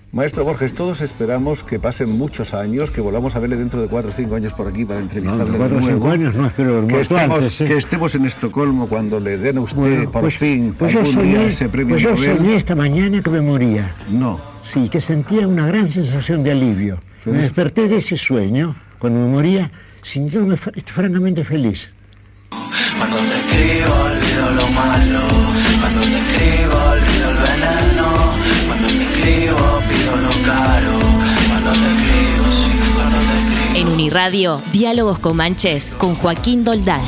Maestro Borges, todos esperamos que pasen muchos años, que volvamos a verle dentro de 4 o 5 años por aquí para entrevistarle de 4 o 5 nuevo. años no, es que lo Que muerto estemos, antes, ¿eh? que estemos en Estocolmo cuando le den a usted por fin Pues yo algún día soñé, ese premio pues yo Nobel. soñé esta mañana que me moría. No. Sí, que sentía una gran sensación de alivio. Sí. Me desperté de ese sueño, cuando me moría, sintiéndome francamente feliz. Cuando te escribo olvido lo malo, cuando te escribo olvido el veneno, cuando te escribo pido lo caro, cuando te escribo, sí, cuando te escribo. En Uniradio, Diálogos Comanches con Joaquín Doldán.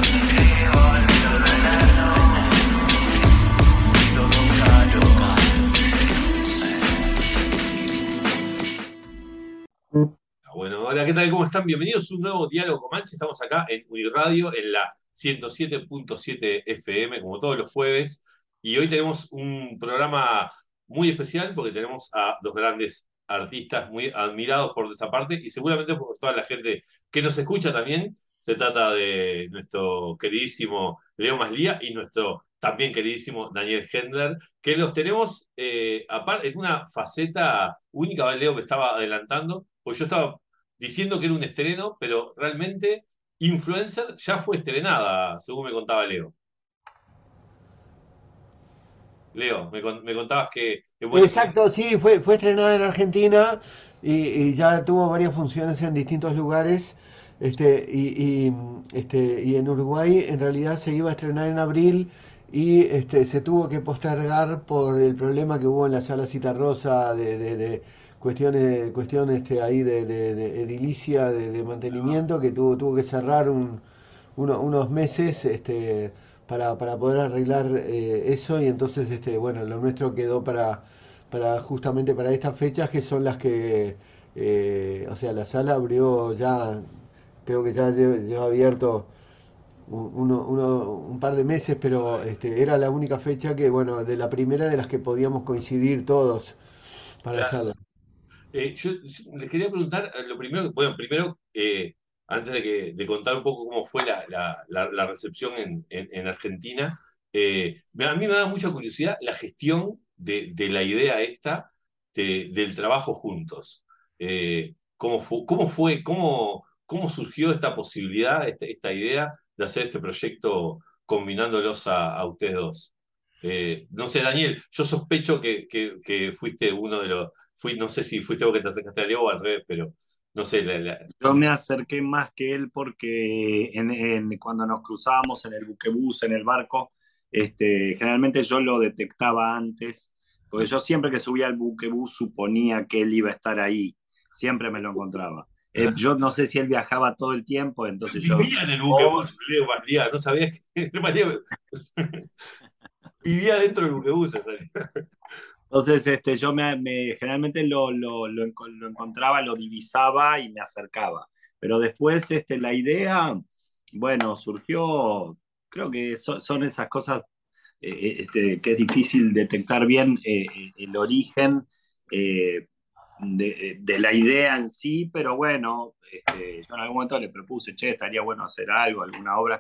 Bueno, hola, ¿qué tal? ¿Cómo están? Bienvenidos a un nuevo Diálogo Comanche. Estamos acá en Uniradio, en la 107.7 FM, como todos los jueves. Y hoy tenemos un programa muy especial porque tenemos a dos grandes artistas muy admirados por esta parte y seguramente por toda la gente que nos escucha también. Se trata de nuestro queridísimo Leo Maslía y nuestro también queridísimo Daniel Hendler, que los tenemos aparte en una faceta única. Leo me estaba adelantando, pues yo estaba diciendo que era un estreno, pero realmente Influencer ya fue estrenada, según me contaba Leo. Leo, me contabas que bueno, Exacto, sí, fue estrenada en Argentina y ya tuvo varias funciones en distintos lugares. Y en Uruguay en realidad se iba a estrenar en abril y se tuvo que postergar por el problema que hubo en la sala Citarrosa de cuestiones ahí de edilicia, de mantenimiento, que tuvo que cerrar unos meses para poder arreglar eso, y entonces bueno, lo nuestro quedó para justamente para estas fechas, que son las que o sea, la sala abrió ya, creo que ya lleva abierto un par de meses, pero era la única fecha que, bueno, de la primera de las que podíamos coincidir todos para la claro. sala. Yo les quería preguntar, lo primero, bueno, primero, antes de contar un poco cómo fue la recepción en Argentina, a mí me da mucha curiosidad la gestión de la idea esta del trabajo juntos. ¿Cómo surgió esta posibilidad, esta idea de hacer este proyecto combinándolos a ustedes dos? No sé, Daniel, yo sospecho que fuiste uno de los no sé si fuiste vos que te acercaste a Leo o al revés, pero no sé. Yo me acerqué más que él porque cuando nos cruzábamos en el buquebús, en el barco, generalmente yo lo detectaba antes, porque yo siempre que subía al buquebús suponía que él iba a estar ahí, siempre me lo encontraba. Yo no sé si él viajaba todo el tiempo, entonces yo... Vivía en el buquebús, Leo Maslía, no sabías que Maslía vivía dentro del buquebús en realidad. Entonces, yo generalmente lo encontraba, lo divisaba y me acercaba. Pero después, la idea, bueno, surgió, creo que son esas cosas que es difícil detectar bien el origen de la idea en sí, pero bueno, yo en algún momento le propuse, che, estaría bueno hacer algo, alguna obra,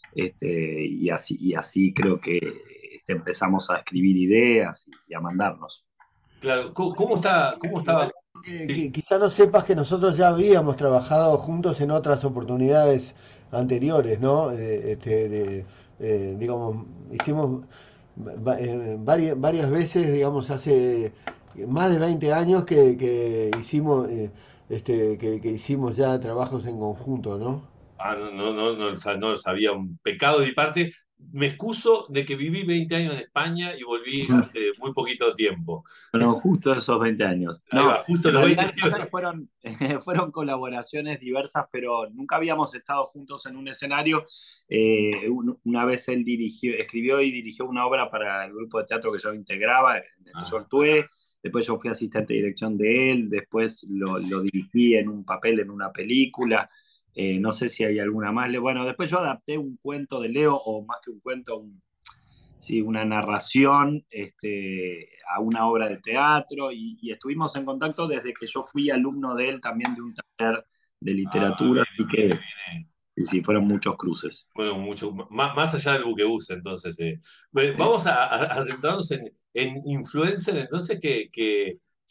y así creo que empezamos a escribir ideas y a mandarnos. Claro, ¿cómo estaba? Igual, Sí. quizá no sepas que nosotros ya habíamos trabajado juntos en otras oportunidades anteriores, ¿no? Digamos, hicimos varias veces, digamos, hace más de 20 años que hicimos, que hicimos ya trabajos en conjunto, ¿no? No lo sabía, un pecado de mi parte. Me excuso de que viví 20 años en España y volví hace muy poquito tiempo. Bueno, justo esos 20 años. Ahí va, No, justo en los 20 realidad pasa que años. fueron colaboraciones diversas, pero nunca habíamos estado juntos en un escenario. Una vez él escribió y dirigió una obra para el grupo de teatro que yo integraba, en el que yo actué. Después yo fui asistente de dirección de él, después lo dirigí en un papel en una película. No sé si hay alguna más. Bueno, después yo adapté un cuento de Leo, o más que un cuento, sí, una narración a una obra de teatro, y estuvimos en contacto desde que yo fui alumno de él también de un taller de literatura, así que sí, fueron muchos cruces. Bueno, mucho más allá del buquebús, entonces. Bueno, vamos a centrarnos en influencer, entonces, que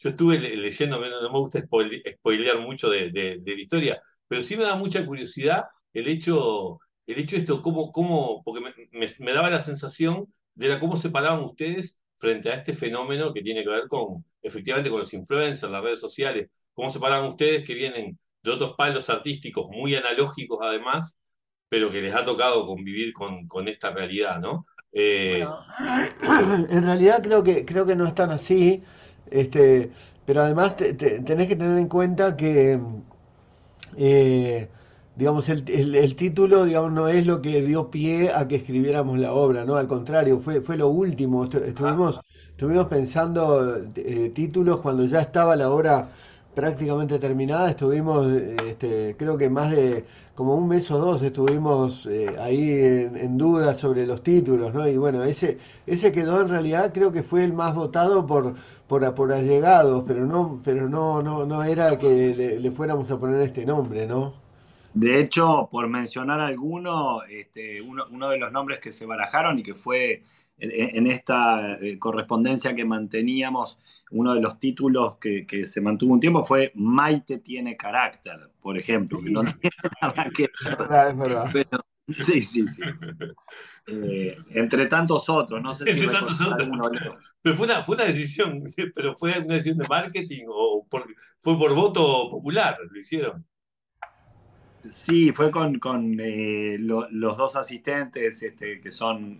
yo estuve leyendo, no me gusta spoilear mucho de la historia, pero sí me da mucha curiosidad el hecho de esto, porque me daba la sensación de cómo se paraban ustedes frente a este fenómeno que tiene que ver efectivamente, con los influencers, las redes sociales, cómo se paraban ustedes que vienen de otros palos artísticos muy analógicos además, pero que les ha tocado convivir con esta realidad, ¿no? Bueno, en realidad creo que no es tan así, este, pero además tenés que tener en cuenta que eh, digamos, el título, digamos, no es lo que dio pie a que escribiéramos la obra, ¿no? Al contrario, fue lo último. Estuvimos pensando títulos cuando ya estaba la obra prácticamente terminada. Estuvimos, creo que más de como un mes o dos estuvimos ahí en duda sobre los títulos, ¿no? Y bueno, ese quedó en realidad, creo que fue el más votado por allegados, pero no era que le fuéramos a poner este nombre, ¿no? De hecho, por mencionar alguno, uno de los nombres que se barajaron y que fue en esta correspondencia que manteníamos, uno de los títulos que se mantuvo un tiempo fue Maite tiene carácter, por ejemplo, que no tiene nada que Es verdad, es verdad. ver. Sí, sí, sí. Entre tantos otros, no sé si Entre tantos recordás otros. alguno, Leo. Pero fue una decisión, pero fue una decisión de marketing fue por voto popular, lo hicieron. Sí, fue con los dos asistentes que son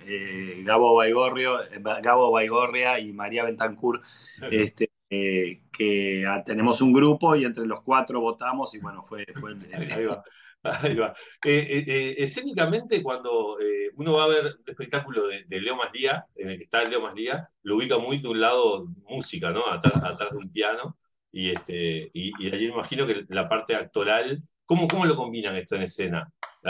Gabo Baigorria y María Bentancur, que tenemos un grupo y entre los cuatro votamos y bueno, fue Ahí va, ahí va. Escénicamente, cuando uno va a ver un espectáculo de Leo Maslía, en el que está Leo Maslía, lo ubica muy de un lado música, ¿no? Atrás de un piano, y allí me imagino que la parte actoral, ¿cómo lo combinan esto en escena?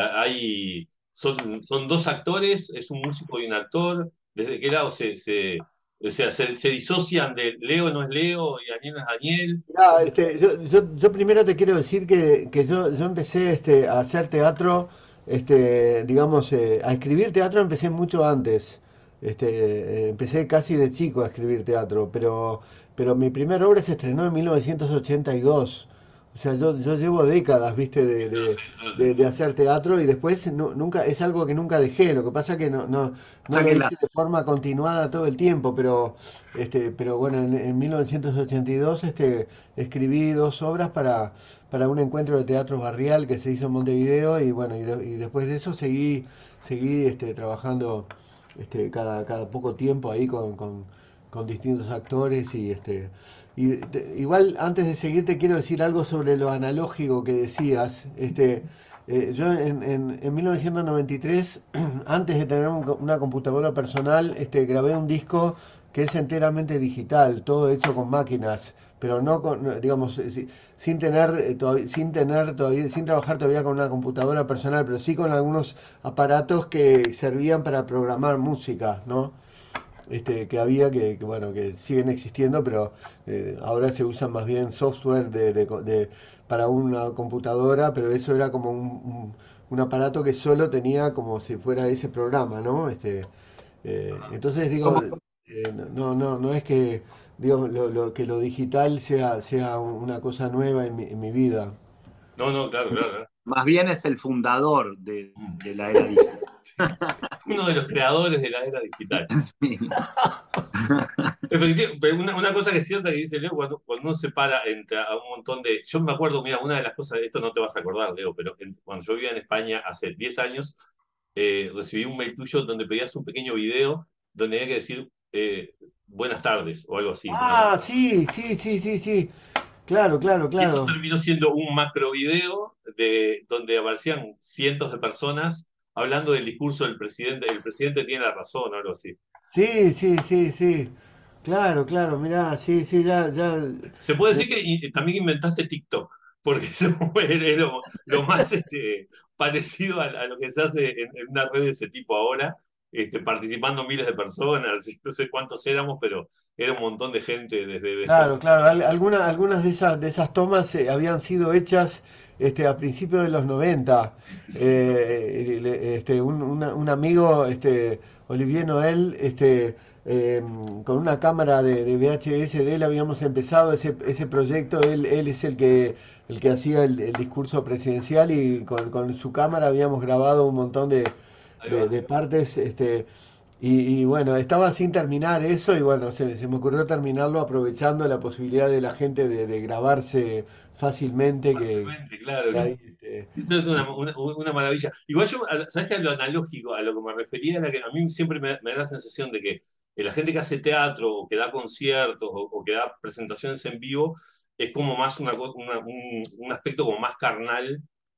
Son dos actores, es un músico y un actor, ¿desde qué lado o sea, se disocian de Leo no es Leo y Daniel no es Daniel? Mirá, yo primero te quiero decir que yo empecé a hacer teatro, digamos, a escribir teatro empecé mucho antes. Empecé casi de chico a escribir teatro, pero mi primera obra se estrenó en 1982. O sea, yo llevo décadas, viste, de hacer teatro y después nunca, es algo que nunca dejé. Lo que pasa que no lo hice de forma continuada todo el tiempo, pero bueno, en 1982 escribí dos obras para un encuentro de teatro barrial que se hizo en Montevideo y bueno, y después de eso seguí trabajando cada poco tiempo ahí con distintos actores igual antes de seguir te quiero decir algo sobre lo analógico que decías. Yo en 1993, antes de tener una computadora personal, grabé un disco que es enteramente digital, todo hecho con máquinas, pero digamos, sin tener, sin trabajar todavía con una computadora personal, pero sí con algunos aparatos que servían para programar música, ¿no? Que había bueno, que siguen existiendo, pero ahora se usan más bien software para una computadora, pero eso era como un aparato que solo tenía como si fuera ese programa, ¿no? Entonces digo, no es que digo, que lo digital sea una cosa nueva en mi vida. No, no, claro, claro, claro. Más bien es el fundador de la era digital. Uno de los creadores de la era digital. Sí. Efectivamente, pero una cosa que es cierta que dice Leo, cuando uno se para entre a un montón de... Yo me acuerdo, mira, una de las cosas, esto no te vas a acordar, Leo, pero cuando yo vivía en España hace 10 años, recibí un mail tuyo donde pedías un pequeño video donde había que decir buenas tardes o algo así. Ah, sí, sí, sí, sí, sí. Claro, claro, Y eso claro. terminó siendo un macro video donde aparecían cientos de personas hablando del discurso del presidente. El presidente tiene la razón o algo así. Sí, sí, sí, sí. Claro, claro, mirá, sí, sí, ya. Se puede decir que también inventaste TikTok, porque eso es lo más parecido a lo que se hace en una red de ese tipo ahora, participando miles de personas, no sé cuántos éramos, pero era un montón de gente Claro, claro. Algunas de esas tomas habían sido hechas a principios de los 90. Un amigo, Olivier Noel, con una cámara de VHS de él habíamos empezado ese proyecto. Él es el que hacía el discurso presidencial y con su cámara habíamos grabado un montón Ahí va. de partes. Y bueno, estaba sin terminar eso y bueno, se me ocurrió terminarlo aprovechando la posibilidad de la gente de grabarse fácilmente Fácilmente, claro. que hay, Esto es una maravilla. Igual yo, ¿sabes qué? A lo analógico, a lo que me refería, era que a mí siempre me da la sensación de que la gente que hace teatro, o que da conciertos, o que da presentaciones en vivo, es como más un aspecto como más carnal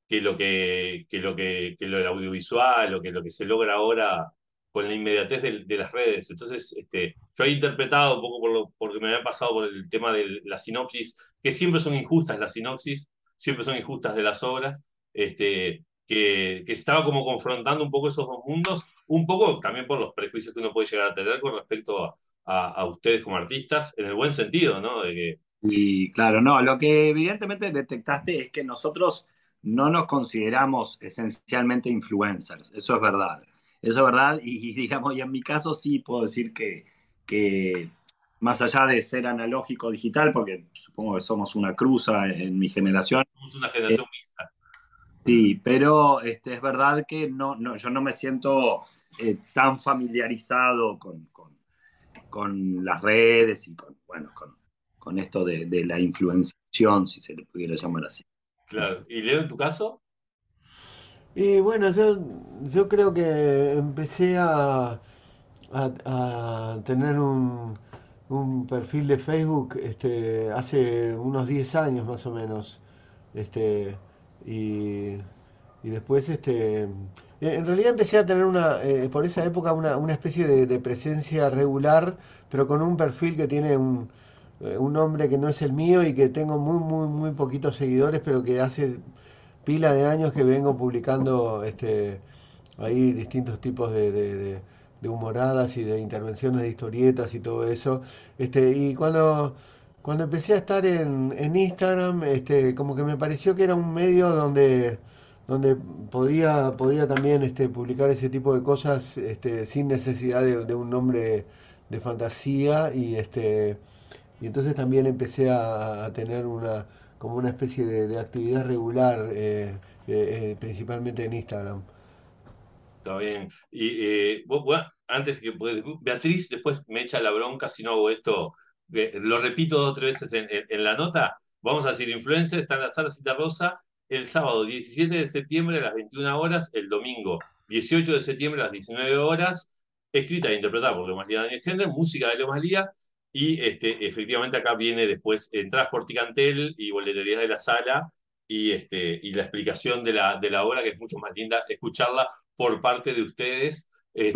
que lo del audiovisual, o que lo que se logra ahora con la inmediatez de las redes. Entonces, yo he interpretado un poco porque me había pasado por el tema de la sinopsis, que siempre son injustas las sinopsis, siempre son injustas de las obras, que estaba como confrontando un poco esos dos mundos, un poco también por los prejuicios que uno puede llegar a tener con respecto a ustedes como artistas, en el buen sentido, ¿no? De que, Y claro, no, lo que evidentemente detectaste es que nosotros no nos consideramos esencialmente influencers, eso es verdad digamos, y en mi caso sí puedo decir que más allá de ser analógico digital, porque supongo que somos una cruza en mi generación, somos una eh, generación mixta. sí, pero es verdad que yo no me siento tan familiarizado con las redes y bueno, con esto de la influenciación, si se le pudiera llamar así. Claro. ¿Y Leo, en tu caso? y bueno, yo creo que empecé a tener un perfil de Facebook hace unos 10 años más o menos. Este, y, y después, en realidad empecé a tener por esa época una especie de presencia regular, pero con un perfil que tiene un nombre que no es el mío y que tengo muy poquitos seguidores, pero que hace pila de años que vengo publicando ahí distintos tipos de humoradas y de intervenciones de historietas y todo eso. Y cuando empecé a estar en Instagram, como que me pareció que era un medio donde podía también publicar ese tipo de cosas sin necesidad de un nombre de fantasía y entonces también empecé a tener como una especie de actividad regular, principalmente en Instagram. Está bien. Y antes que Beatriz después me echa la bronca si no hago esto, lo repito 2 o 3 veces en la nota. Vamos a decir, influencer está en la sala Cita Rosa el sábado 17 de septiembre a las 21 horas, el domingo 18 de septiembre a las 19 horas, escrita e interpretada por Leo Maslía Daniel Henry, música de Leo Maslía, y efectivamente acá viene después entradas por Ticantel y boleterías de la sala, y la explicación de la obra, que es mucho más linda escucharla por parte de ustedes,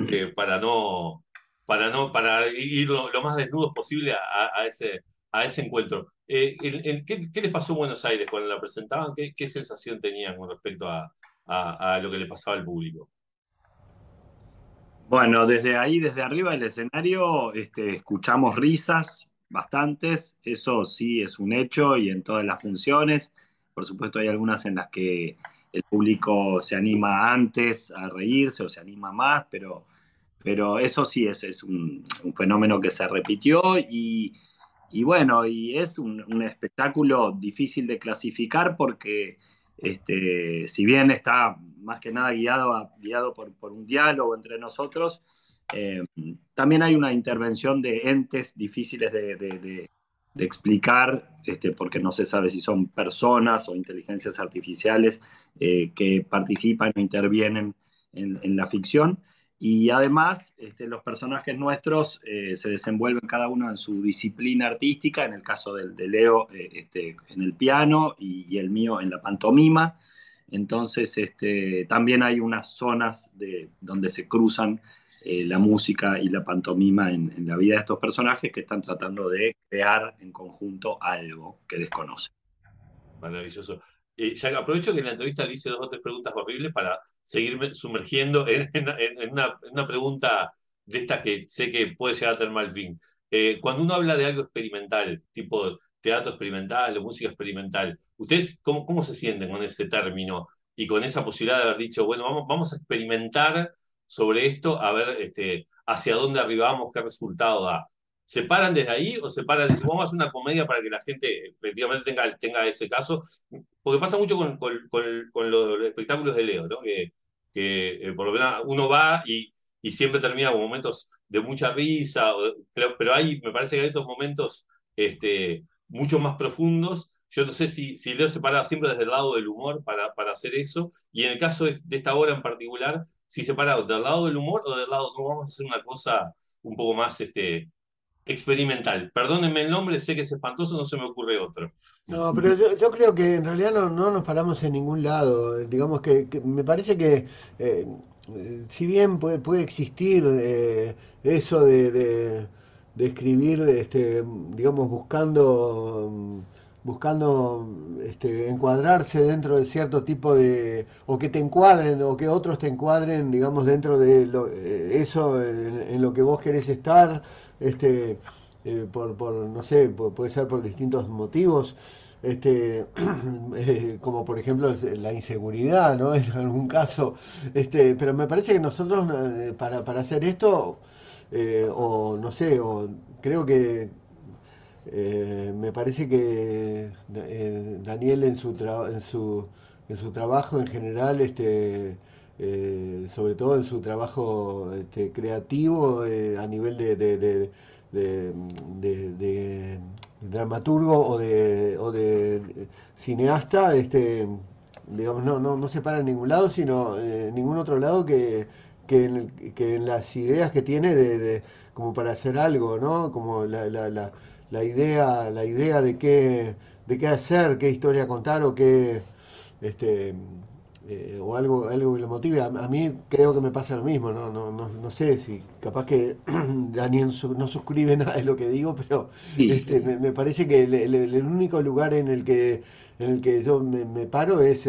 para ir lo más desnudos posible a ese encuentro. ¿Qué les pasó en Buenos Aires cuando la presentaban? ¿Qué sensación tenían con respecto a lo que le pasaba al público? Bueno, desde ahí, desde arriba del escenario, escuchamos risas, bastantes, eso sí es un hecho y en todas las funciones. Por supuesto hay algunas en las que el público se anima antes a reírse o se anima más, pero eso sí es un fenómeno que se repitió y bueno, y es un espectáculo difícil de clasificar porque si bien está más que nada guiado por un diálogo entre nosotros, eh, también hay una intervención de entes difíciles de explicar, porque no se sabe si son personas o inteligencias artificiales que participan o intervienen en la ficción. Y además, los personajes nuestros se desenvuelven cada uno en su disciplina artística, en el caso de Leo en el piano y el mío en la pantomima. Entonces, también hay unas zonas donde se cruzan la música y la pantomima en la vida de estos personajes que están tratando de crear en conjunto algo que desconocen. Maravilloso. Ya aprovecho que en la entrevista le hice 2 o 3 preguntas horribles para seguirme sumergiendo en una pregunta de estas que sé que puede llegar a tener mal fin. Cuando uno habla de algo experimental, tipo teatro experimental o música experimental, ¿ustedes cómo se sienten con ese término y con esa posibilidad de haber dicho, bueno, vamos a experimentar sobre esto, a ver hacia dónde arribamos, qué resultado da. ¿Se paran desde ahí o se paran y dicen, vamos a hacer una comedia para que la gente efectivamente tenga ese caso? Porque pasa mucho con los espectáculos de Leo, ¿no? Que por lo menos uno va y siempre termina con momentos de mucha risa, pero me parece que hay estos momentos mucho más profundos. Yo no sé si Leo se para siempre desde el lado del humor para hacer eso, y en el caso de esta obra en particular, si se para del lado del humor o del lado, no, vamos a hacer una cosa un poco más experimental. Perdónenme el nombre, sé que es espantoso, no se me ocurre otro. No, pero yo creo que en realidad no nos paramos en ningún lado. Digamos que me parece que eh, si bien puede existir eso de escribir, digamos, buscando encuadrarse dentro de cierto tipo o que te encuadren, o que otros te encuadren, digamos, dentro de eso en lo que vos querés estar, no sé, puede ser por distintos motivos, como por ejemplo la inseguridad, ¿no? En algún caso, pero me parece que nosotros para hacer esto, o no sé, o creo que me parece que Daniel en su trabajo en general, sobre todo en su trabajo creativo, a nivel de dramaturgo o de cineasta, digamos, no se para en ningún lado, sino en ningún otro lado que en las ideas que tiene como para hacer algo, ¿no? Como la idea de qué hacer, qué historia contar o qué, este, o algo que lo motive. A mí creo que me pasa lo mismo, no sé si capaz que Daniel no suscribe nada de lo que digo, pero Sí, me parece que el único lugar en el que yo me paro es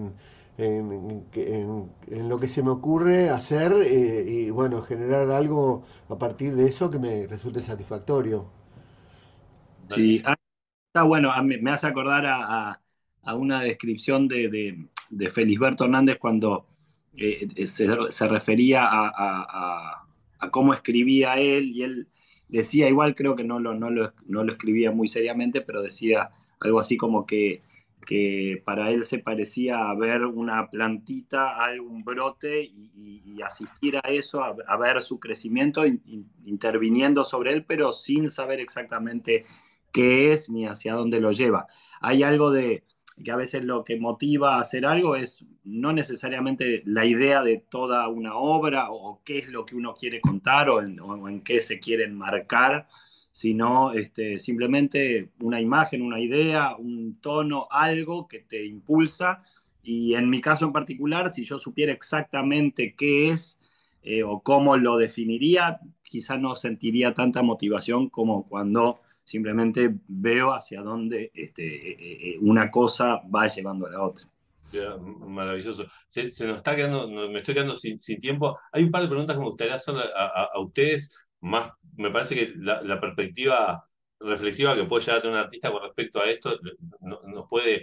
en lo que se me ocurre hacer, y bueno, generar algo a partir de eso que me resulte satisfactorio. sí. Está bueno, me hace acordar a una descripción de Felisberto Hernández cuando se refería a cómo escribía él, y él decía, igual creo que no lo escribía muy seriamente, pero decía algo así como que para él se parecía a ver una plantita, algún brote, y asistir a eso, a ver su crecimiento, interviniendo sobre él, pero sin saber exactamente qué es ni hacia dónde lo lleva. Hay algo de que a veces lo que motiva a hacer algo es no necesariamente la idea de toda una obra o qué es lo que uno quiere contar o en qué se quiere enmarcar, sino simplemente una imagen, una idea, un tono, algo que te impulsa. Y en mi caso en particular, si yo supiera exactamente qué es o cómo lo definiría, quizá no sentiría tanta motivación como cuando simplemente veo hacia dónde una cosa va llevando a la otra. Ya, maravilloso. Se nos está quedando, me estoy quedando sin tiempo. Hay un par de preguntas que me gustaría hacer a ustedes, más me parece que la perspectiva reflexiva que puede llegar a tener un artista con respecto a esto nos puede...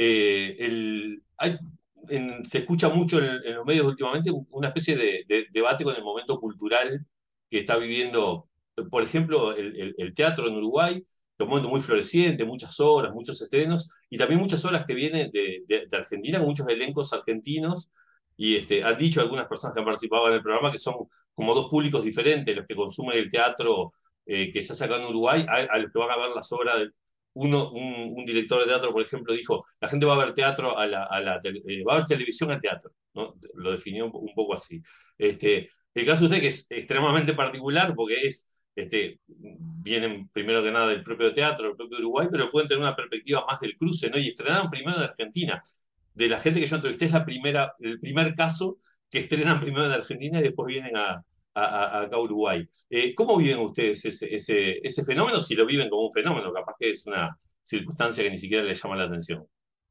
se escucha mucho en los medios últimamente una especie de debate con el momento cultural que está viviendo, por ejemplo, el teatro en Uruguay, que es un momento muy floreciente, muchas obras, muchos estrenos, y también muchas obras que vienen de Argentina, con muchos elencos argentinos, y han dicho algunas personas que han participado en el programa que son como dos públicos diferentes, los que consumen el teatro que se ha sacado en Uruguay, a los que van a ver las obras de un director de teatro, por ejemplo, dijo, la gente va a ver teatro va a ver televisión al teatro, ¿no? Lo definió un poco así. El caso de usted que es extremadamente particular porque vienen primero que nada del propio teatro, del propio Uruguay, pero pueden tener una perspectiva más del cruce, ¿no? Y estrenaron primero en Argentina. De la gente que yo entrevisté es el primer caso que estrenan primero en Argentina y después vienen acá a Uruguay. ¿Cómo viven ustedes ese fenómeno? Si lo viven como un fenómeno, capaz que es una circunstancia que ni siquiera les llama la atención.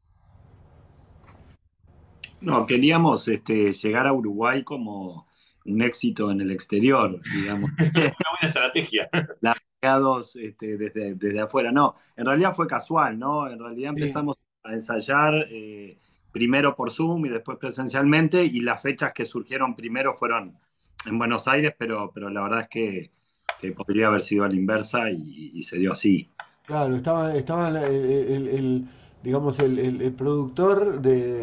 No, queríamos llegar a Uruguay como un éxito en el exterior, digamos. Una buena estrategia. Largados desde afuera. No, en realidad fue casual, ¿no? En realidad Sí. empezamos a ensayar primero por Zoom y después presencialmente, y las fechas que surgieron primero fueron en Buenos Aires, pero la verdad es que podría haber sido a la inversa y se dio así. Claro, estaba digamos, el productor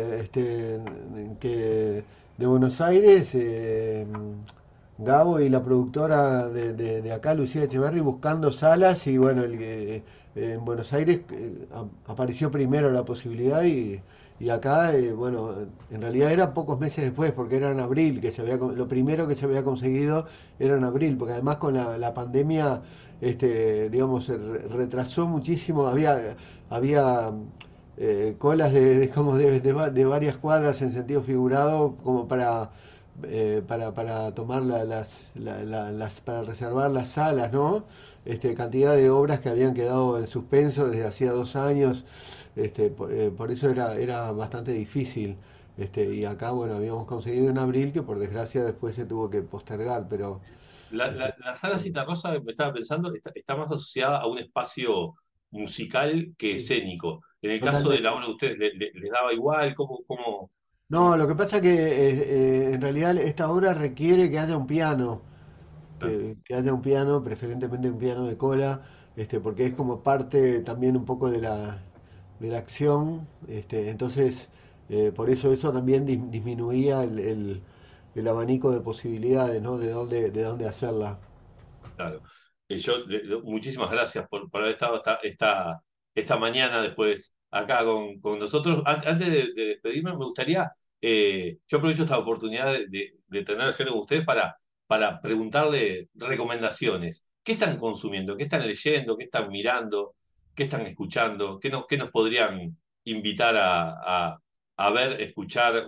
de Buenos Aires, Gabo, y la productora de acá, Lucía Echeverri, buscando salas, y bueno, en Buenos Aires apareció primero la posibilidad, y acá, bueno, en realidad era pocos meses después, porque era en abril, lo primero que se había conseguido era en abril, porque además con la pandemia, digamos, se retrasó muchísimo, había colas como de varias cuadras en sentido figurado, como para tomar para reservar las salas, ¿no? Cantidad de obras que habían quedado en suspenso desde hacía 2 años, por eso era bastante difícil. Y acá, bueno, habíamos conseguido en abril, que por desgracia después se tuvo que postergar, pero La sala Citarrosa, me estaba pensando, está más asociada a un espacio musical que sí, escénico. En el caso de la totalmente. obra de ustedes, ¿les daba igual? No, lo que pasa que en realidad esta obra requiere que haya un piano, Ah, que haya un piano, preferentemente un piano de cola, porque es como parte también un poco de la acción, entonces por eso también disminuía el abanico de posibilidades, ¿no? De dónde hacerla. claro. Muchísimas gracias por haber estado esta mañana de jueves acá con nosotros. Antes de despedirme, me gustaría, yo aprovecho esta oportunidad de tener gente con ustedes para preguntarle recomendaciones. ¿Qué están consumiendo? ¿Qué están leyendo? ¿Qué están mirando? ¿Qué están escuchando? ¿Qué nos podrían invitar a ver, escuchar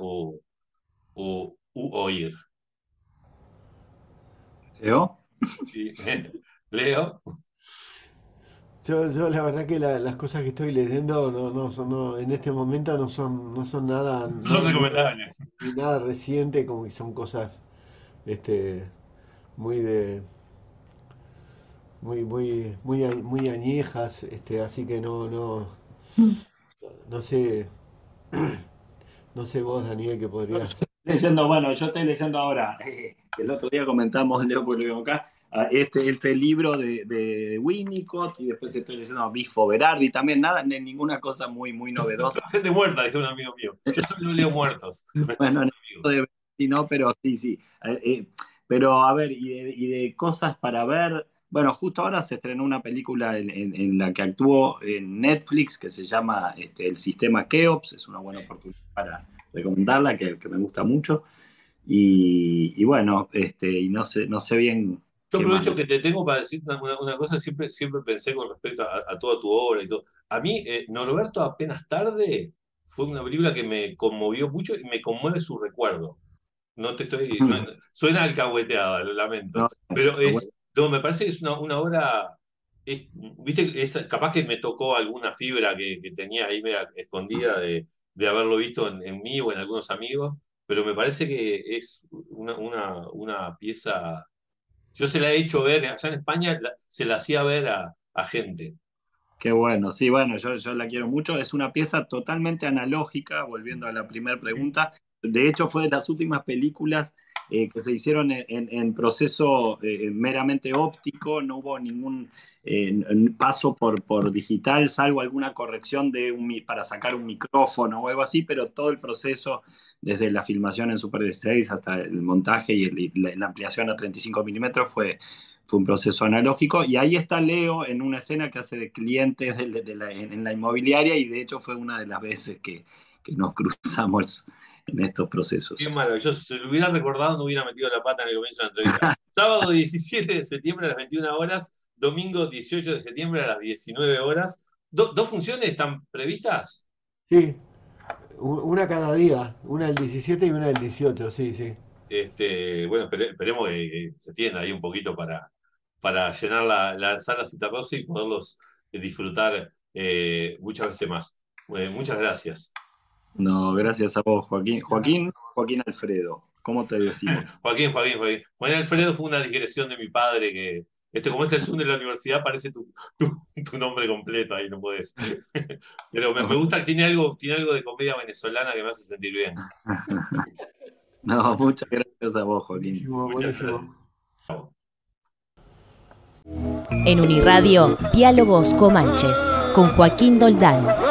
u oír? ¿Leo? Sí. Leo, Yo la verdad que las cosas que estoy leyendo en este momento no son nada, son no, recomendables. ni nada reciente, como que son cosas este, muy de muy añejas, así que no sé, no sé vos, Daniel, que podrías. Leyendo, bueno, yo estoy leyendo ahora, el otro día comentamos, Leo, porque lo vimos acá, este libro de Winnicott, y después estoy leyendo a Bifo Berardi, también nada, ninguna cosa muy novedosa. Gente muerta, dice un amigo mío. Yo solo leo muertos. Me dice Bueno, un no amigo. de Berardi no, pero sí. Pero a ver, y de cosas para ver, bueno, justo ahora se estrenó una película en la que actuó en Netflix que se llama El Sistema Keops, es una buena oportunidad para recomendarla, que me gusta mucho. Y bueno, y no sé bien Yo qué más. aprovecho que te tengo para decir una cosa, siempre pensé con respecto a toda tu obra y todo. A mí, Norberto apenas tarde fue una película que me conmovió mucho y me conmueve su recuerdo. No te estoy. Suena alcahueteada, lo lamento. No, Pero bueno, no, me parece que es una obra. Viste, capaz que me tocó alguna fibra que tenía ahí media escondida de haberlo visto en mí o en algunos amigos, pero me parece que es una pieza. Yo se la he hecho ver, allá en España se la hacía ver a gente. qué bueno, sí, bueno, yo la quiero mucho. Es una pieza totalmente analógica, volviendo a la primera pregunta. De hecho, fue de las últimas películas que se hicieron en proceso meramente óptico. No hubo ningún paso por digital, salvo alguna corrección para sacar un micrófono o algo así, pero todo el proceso, desde la filmación en Super 16 hasta el montaje y la ampliación a 35 milímetros, fue un proceso analógico. Y ahí está Leo en una escena que hace de clientes en la inmobiliaria, y de hecho fue una de las veces que nos cruzamos en estos Qué procesos. maravilloso. Si lo hubiera recordado, no hubiera metido la pata en el comienzo de la entrevista. Sábado 17 de septiembre a las 21 horas, domingo 18 de septiembre a las 19 horas. ¿Dos funciones están previstas? Sí, una cada día, una el 17 y una el 18, sí, sí. Bueno, esperemos que se tienda ahí un poquito para llenar la sala Citarrosa y poderlos disfrutar muchas veces más. Muchas gracias. No, gracias a vos, Joaquín. Joaquín Alfredo, ¿cómo te decimos? Juan Alfredo fue una digresión de mi padre que, como es el Zoom de la universidad, parece tu nombre completo, ahí no podés. Pero me gusta que tiene algo de comedia venezolana que me hace sentir bien. No, muchas gracias a vos, Joaquín. Buenísimo. En Uniradio, Diálogos Comanches, con Joaquín Doldán.